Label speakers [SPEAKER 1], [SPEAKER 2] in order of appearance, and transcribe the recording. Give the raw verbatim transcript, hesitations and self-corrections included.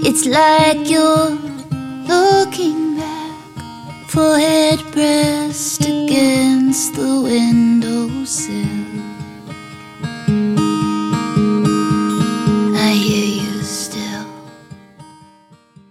[SPEAKER 1] It's like you're looking back, forehead pressed against the windows.